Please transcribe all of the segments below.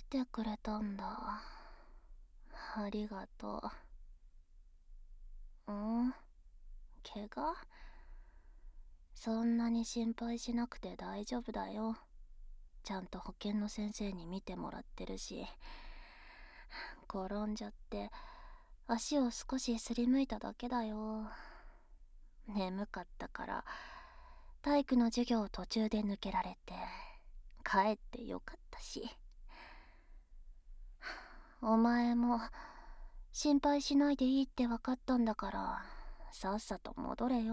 てくれたんだ。ありがとう。怪我？そんなに心配しなくて大丈夫だよ。ちゃんと保健の先生に見てもらってるし。転んじゃって足を少しすりむいただけだよ。眠かったから体育の授業を途中で抜けられて帰ってよかったし。お前も心配しないでいいって分かったんだからさっさと戻れよ。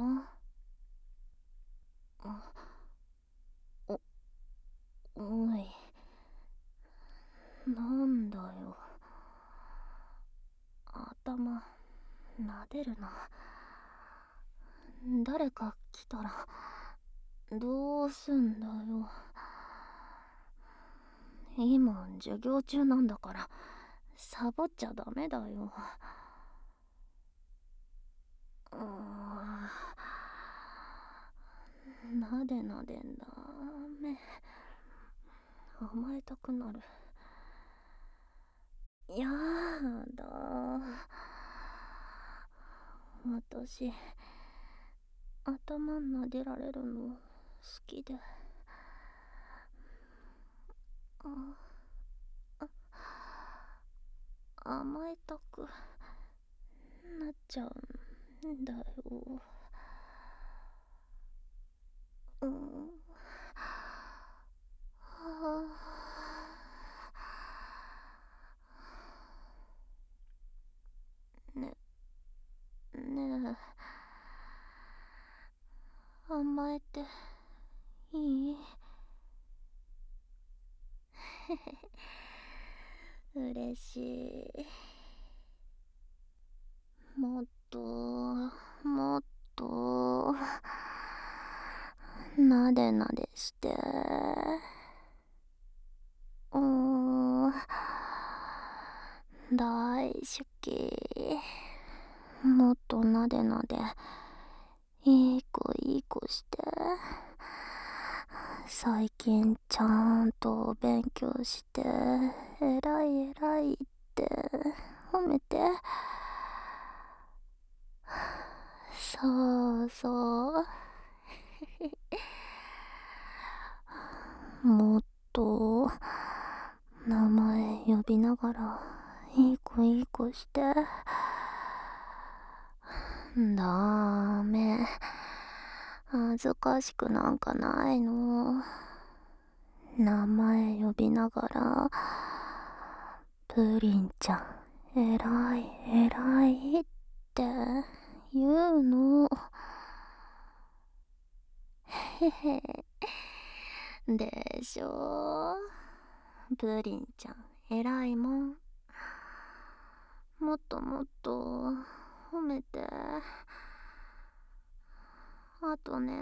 おおい、なんだよ、頭撫でるな。誰か来たらどうすんだよ。今授業中なんだからサボっちゃダメだよ。なでなでんだめ、甘えたくなる。やだ、私頭撫でられるの好きで。甘えたくなっちゃうんだよ。ねねえ、甘えていい？嬉しい。もっともっとなでなでして。大好き。もっとなでなでいい子いい子して。最近ちゃんと勉強して偉い偉いって褒めて。そうそう。もっと名前呼びながらいい子いい子して。ダメ、恥ずかしくなんかないの。名前呼びながらプリンちゃん偉い偉いって言うの。へへ、でしょ。プリンちゃん偉いもん。もっともっと褒めて。あとね、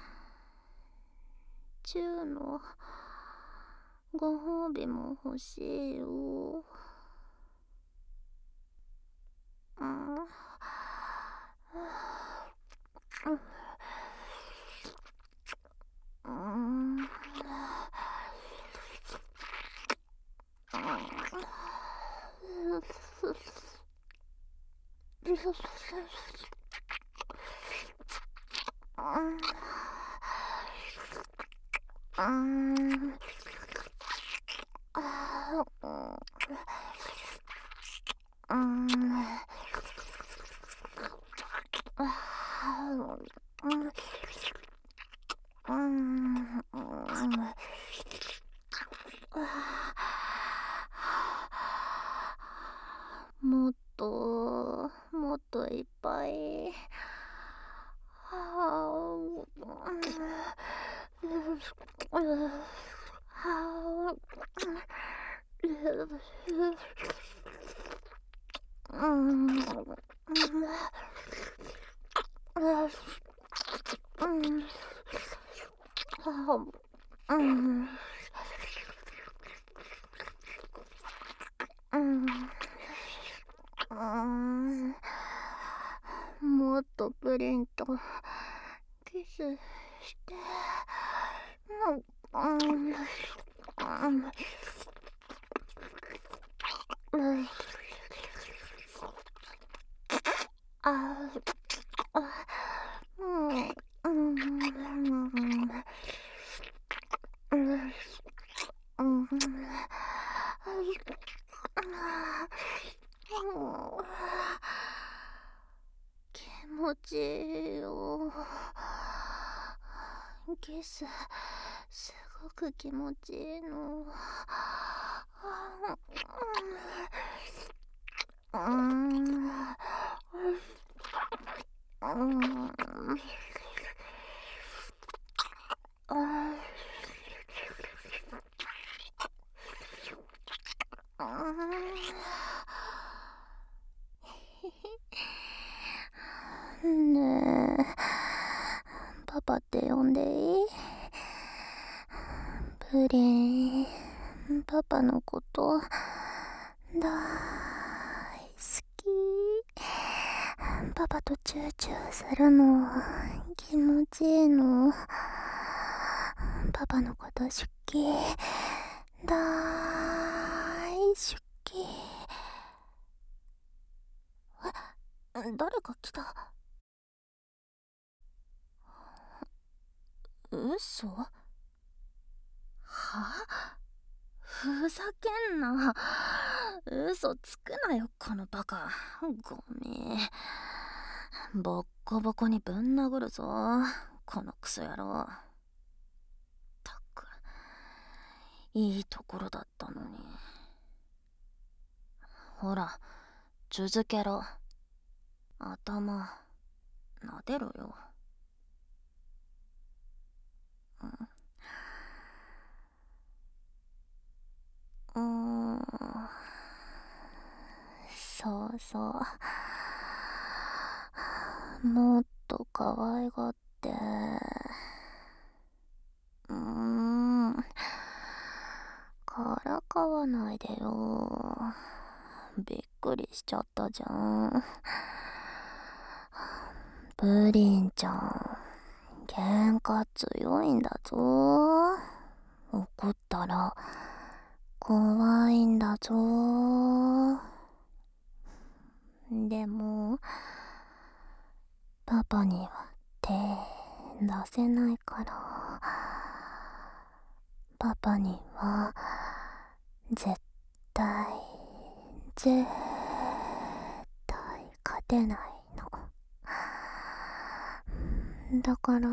チューのご褒美も欲しいよ。もっともっといっぱい。もっとプリンとキスして。 気持ちいいよ。キスすごく気持ちいいの。ねえ、パパって呼んでいい？プリン、パパのこと大好き。パパとチューチューするの気持ちいいの。パパのこと好き、大好き。誰か来た？嘘？は？ふざけんな。嘘つくなよ、このバカ。ごめん。ボッコボコにぶん殴るぞ、このクソ野郎。ったく、いいところだったのに。ほら、続けろ。頭、撫でろよ。そうそう。もっと可愛がって。からかわないでよ。びっくりしちゃったじゃん。プリンちゃん、喧嘩強いんだぞ。怒ったら怖いんだぞ。でもパパには手出せないから、パパには絶対絶対勝てないの。だから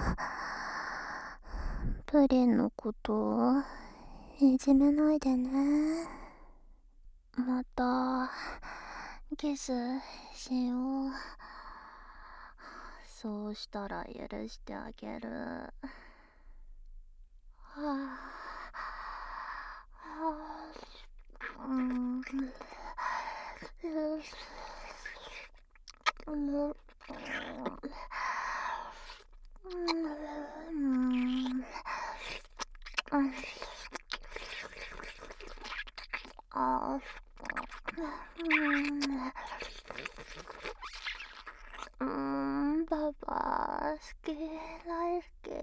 プリンのこといじめないでね。またキスしよう。そうしたら許してあげる。パパ好き、大好き。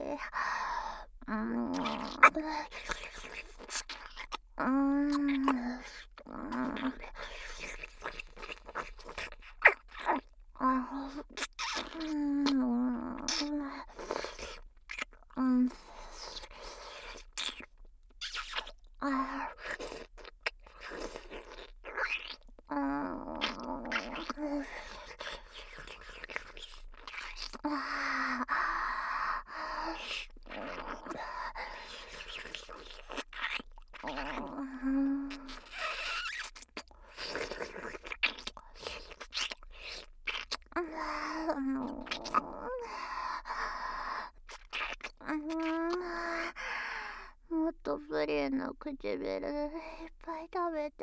もっとプリンの唇いっぱい食べて。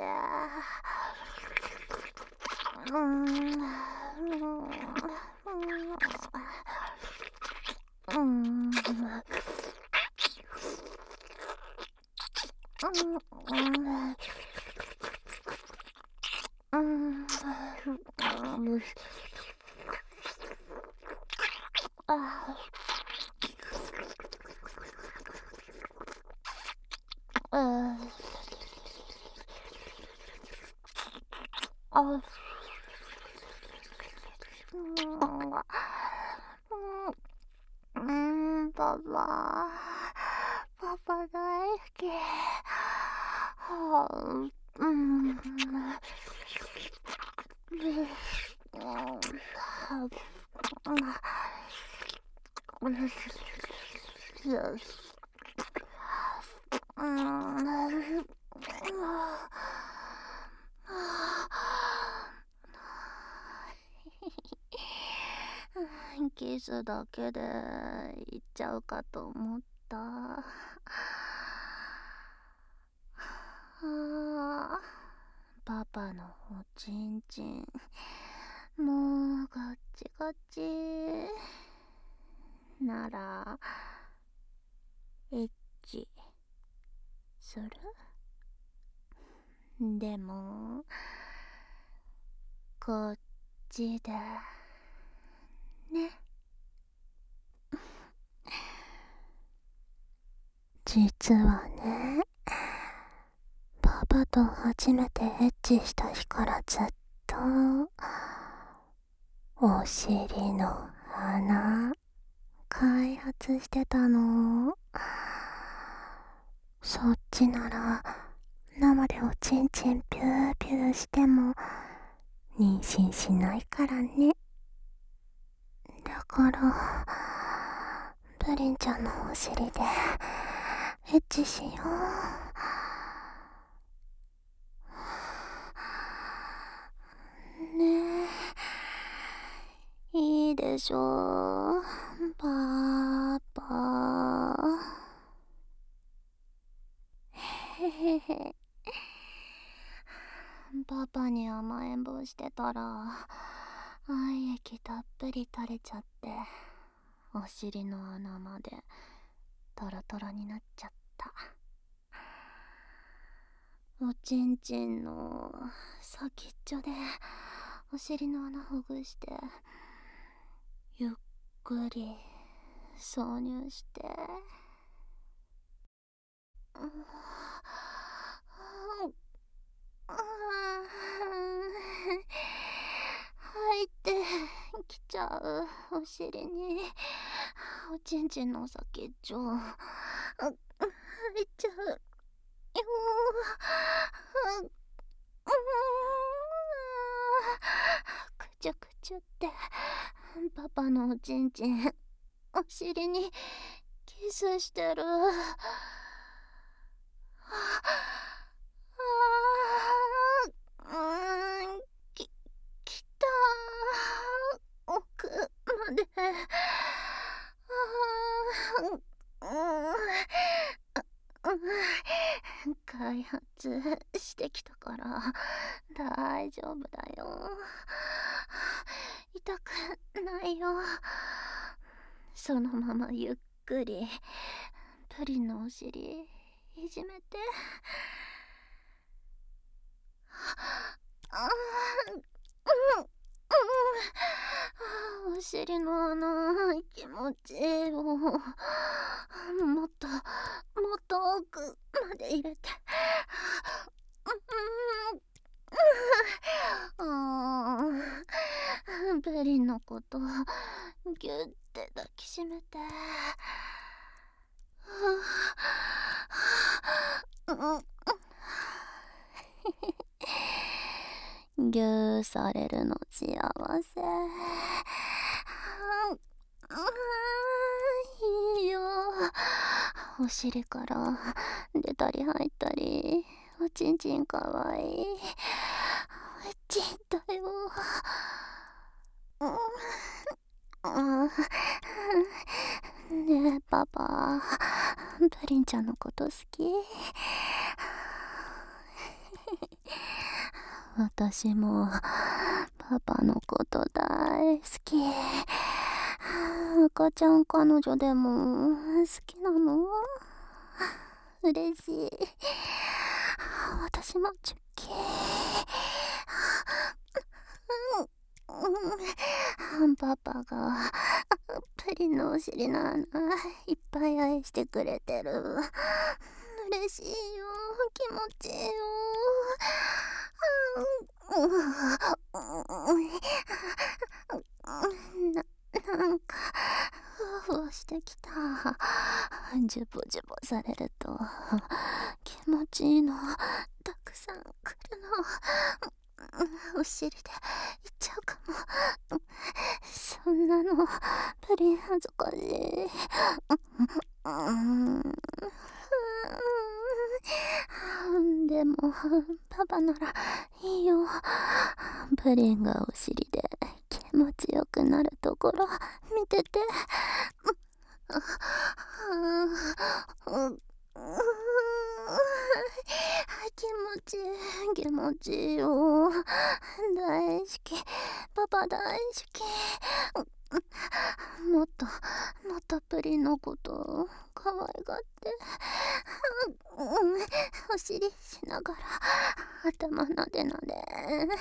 パパ。パパ大好き。キスだけでいっちゃうかと思った。パパのおちんちんもうガッチガチならエッチする？でもこっちでね。実はね、パパと初めてエッチした日からずっとお尻の穴開発してたの。そっちなら生でおちんちんピューピューしても妊娠しないからね。だからプリンちゃんのお尻でエッチしようね。え、いいでしょパパ。へへへ。パパに甘えん坊してたら愛液たっぷり垂れちゃってお尻の穴までトロトロになっちゃった。おちんちんの先っちょでお尻の穴ほぐしてゆっくり挿入して、入ってきちゃうお尻におちんちんの先っちょ入っちゃうよ。くちゅくちゅってパパのおちんちんお尻にキスしてる。き、きた奥まで。開発してきたから大丈夫だよ。痛くないよ。そのままゆっくりプリンのお尻いじめて。お尻の穴気持ちいいよ。もっともっと奥まで入れて。プリンのことギュッて抱きしめて。ぎゅーされるの幸せ。いいよ。お尻から出たり入ったりおちんちんかわいい。エッチだよ。ねえパパ、プリンちゃんのこと好き？私もパパのこと大好き。赤ちゃん彼女でも好きなの？嬉しい。私もチュッキー。パパがプリンのお尻の穴いっぱい愛してくれてる。嬉しいよ。気持ちいいよ。 なんかふわふわしてきた。ジュボジュボされると気持ちいいのたくさん来るの。お尻でいっちゃうかも。そんなのプリン恥ずかしい。でもパパならいいよ。プリンがお尻で気持ちよくなるところ見てて。気持ちいい気持ちいいよ。大好き、パパ大好き。もっともっとプリンのこと可愛がって、お尻しながら頭なでなで、いいよ。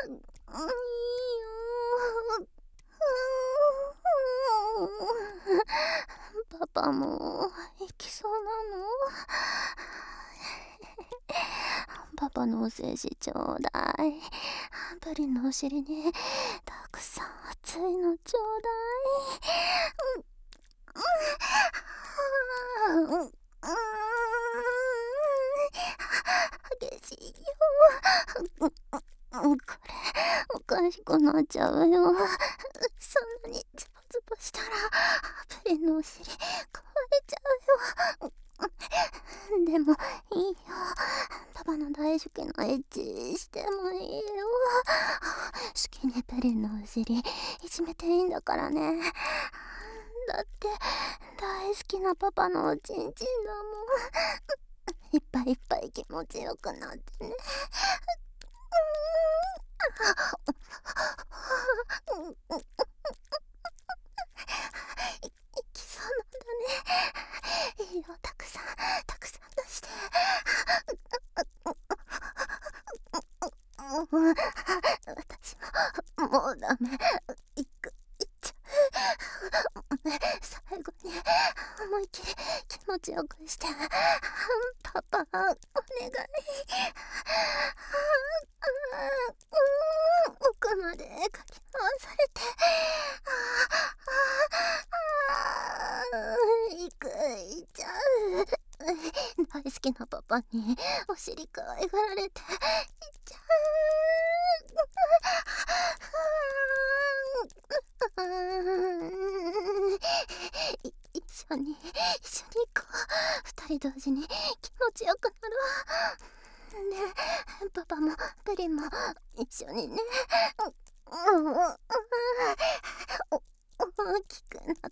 パパも行きそうなの？パパのお精子ちょうだい。プリンのお尻にたくさん熱いのちょうだい。激しいよ。これおかしくなっちゃうよ。そんなにズボズボしたらプリンのお尻壊れちゃうよ。でもいいよ。パパの大好きなエッチしてもいいよ。好きにプリンのお尻いじめていいんだからね。だって大好きなパパのおちんちんだもん。いっぱいいっぱい気持ちよくなってね。いきそうなんだね。いいよ、たくさんたくさん出して。私ももうダメ。いっちゃう。最後に思いっきり気持ちよくして。パパお願い。奥までかき回されて。いっちゃう。大好きなパパにお尻可愛がられていっちゃう。一緒に行こう。二人同時に気持ちよくなるわ。ねえ、パパもプリンも一緒にね。大きくなった。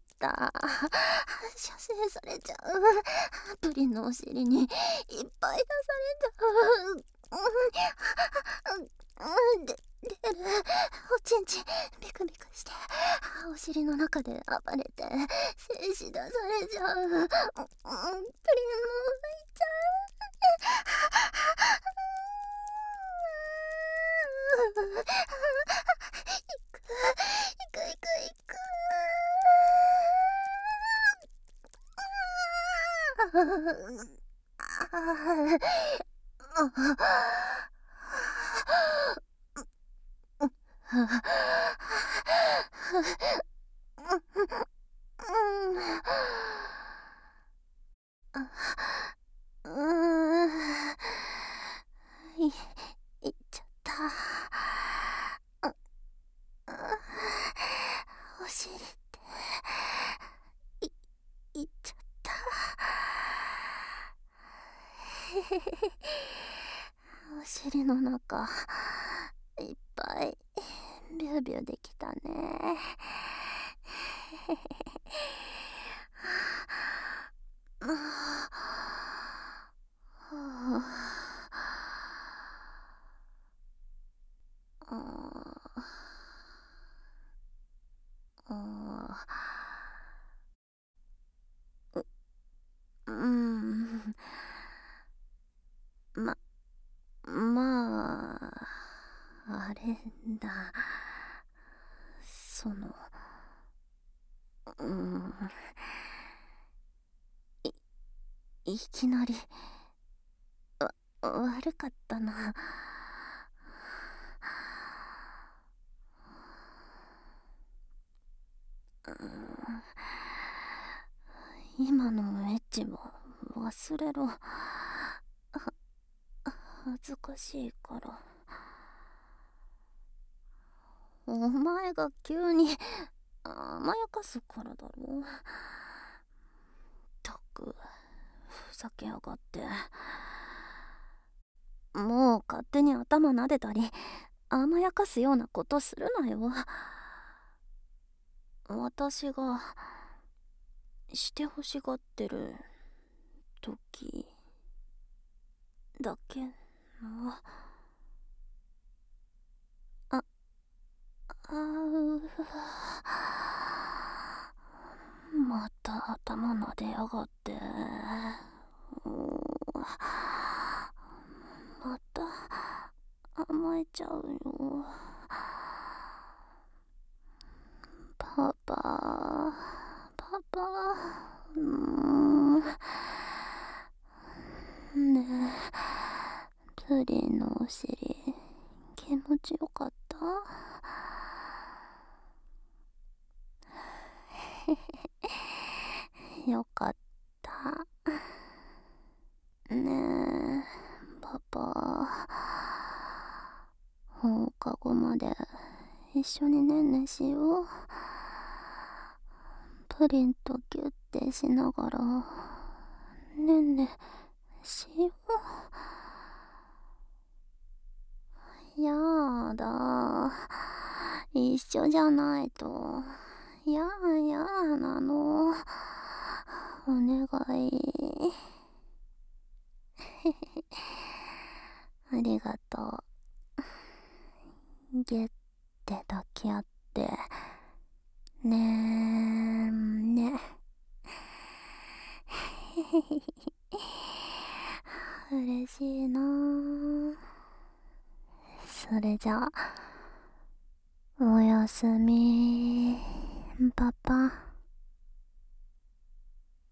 射精されちゃう。プリンのお尻にいっぱい出されちゃう。出る。おちんちんビクビクしてお尻の中で暴れて精子出されちゃう。プリンも浮いちゃう。行く。いっちゃった。お尻っていっちゃった。お尻の中いっぱいビュービューできたね。うん、まあ、あれだ。うん、いきなり、悪かったな。 今のエッチも忘れろ。恥ずかしいから。お前が急に甘やかすからだろ。ったく、ふざけやがって。もう勝手に頭撫でたり甘やかすようなことするなよ。私がしてほしがってる時だけの。あまた頭撫でやがって。また甘えちゃうよ。パパ、パパ、ねえ、プリンのお尻気持ちよかった？よかった。ねえ、パパ、放課後まで一緒にねんねしよう。プリンとギュッてしながらねんねしよう。やだ、一緒じゃないとやなの。お願い。ありがとう。ギュッて抱き合ってねんね。嬉しいなぁ。それじゃあおやすみパパ。